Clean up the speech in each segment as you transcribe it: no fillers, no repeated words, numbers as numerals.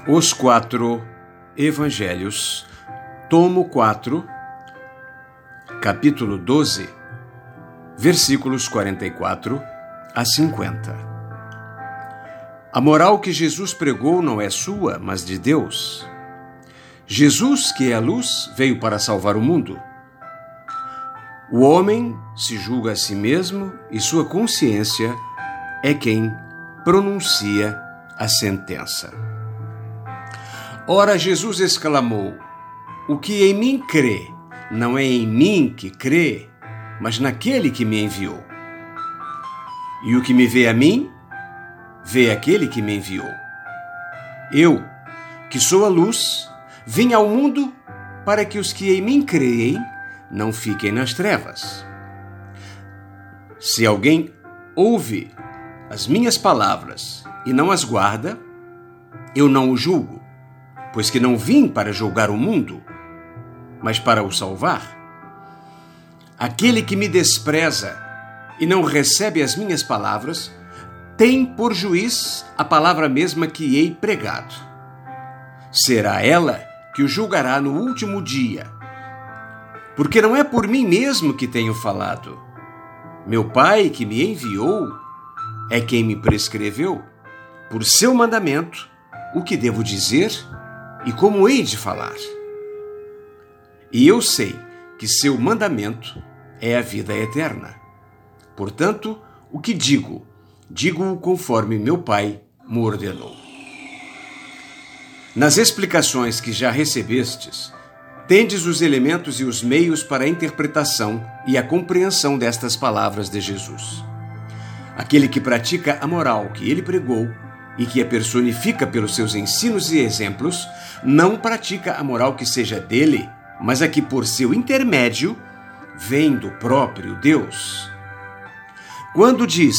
Os quatro Evangelhos, tomo 4, capítulo 12, versículos 44 a 50. A moral que Jesus pregou não é sua, mas de Deus. Jesus, que é a luz, veio para salvar o mundo. O homem se julga a si mesmo e sua consciência é quem pronuncia a sentença. Ora, Jesus exclamou: o que em mim crê, não é em mim que crê, mas naquele que me enviou. E o que me vê a mim, vê aquele que me enviou. Eu, que sou a luz, vim ao mundo para que os que em mim creem não fiquem nas trevas. Se alguém ouve as minhas palavras e não as guarda, eu não o julgo, pois que não vim para julgar o mundo, mas para o salvar. Aquele que me despreza e não recebe as minhas palavras, tem por juiz a palavra mesma que hei pregado. Será ela que o julgará no último dia. Porque não é por mim mesmo que tenho falado. Meu Pai que me enviou é quem me prescreveu, por seu mandamento, o que devo dizer e como hei de falar. E eu sei que seu mandamento é a vida eterna. Portanto, o que digo-o conforme meu Pai me ordenou. Nas explicações que já recebestes, tendes os elementos e os meios para a interpretação e a compreensão destas palavras de Jesus. Aquele que pratica a moral que ele pregou e que a personifica pelos seus ensinos e exemplos, não pratica a moral que seja dele, mas a que por seu intermédio vem do próprio Deus. Quando diz: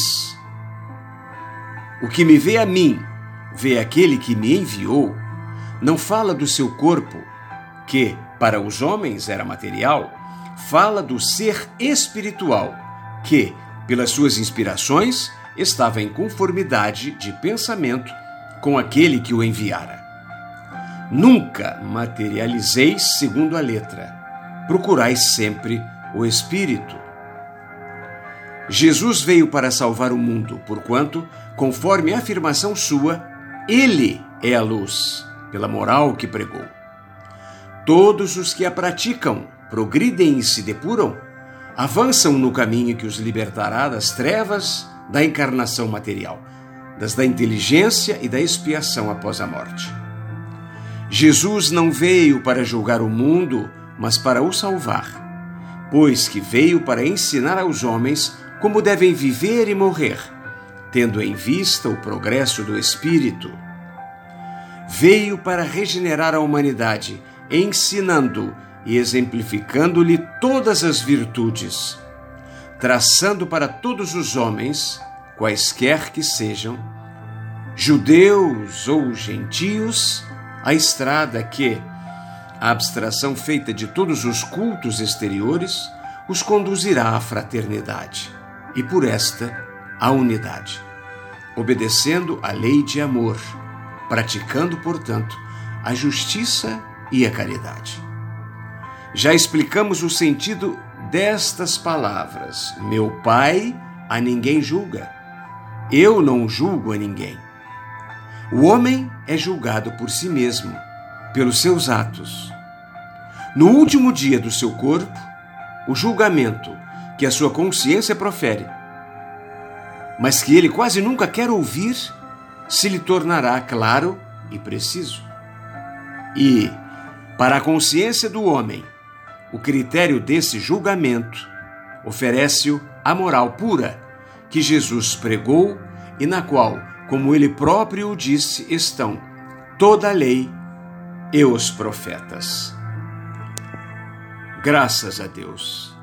o que me vê a mim, vê aquele que me enviou, não fala do seu corpo, que para os homens era material, fala do ser espiritual, que, pelas suas inspirações, estava em conformidade de pensamento com aquele que o enviara. Nunca materializeis segundo a letra, procurais sempre o Espírito. Jesus veio para salvar o mundo, porquanto, conforme a afirmação sua, ele é a luz, pela moral que pregou. Todos os que a praticam, progridem e se depuram, avançam no caminho que os libertará das trevas da encarnação material, das da inteligência e da expiação após a morte. Jesus não veio para julgar o mundo, mas para o salvar, pois que veio para ensinar aos homens como devem viver e morrer, tendo em vista o progresso do Espírito. Veio para regenerar a humanidade, ensinando e exemplificando-lhe todas as virtudes, traçando para todos os homens, quaisquer que sejam, judeus ou gentios, a estrada que, a abstração feita de todos os cultos exteriores, os conduzirá à fraternidade e, por esta, à unidade, obedecendo à lei de amor, praticando, portanto, a justiça e a caridade. Já explicamos o sentido destas palavras: meu Pai a ninguém julga, eu não julgo a ninguém. O homem é julgado por si mesmo, pelos seus atos. No último dia do seu corpo, o julgamento que a sua consciência profere, mas que ele quase nunca quer ouvir, se lhe tornará claro e preciso. E, para a consciência do homem, o critério desse julgamento oferece-o a moral pura que Jesus pregou e na qual, como ele próprio disse, estão toda a lei e os profetas. Graças a Deus.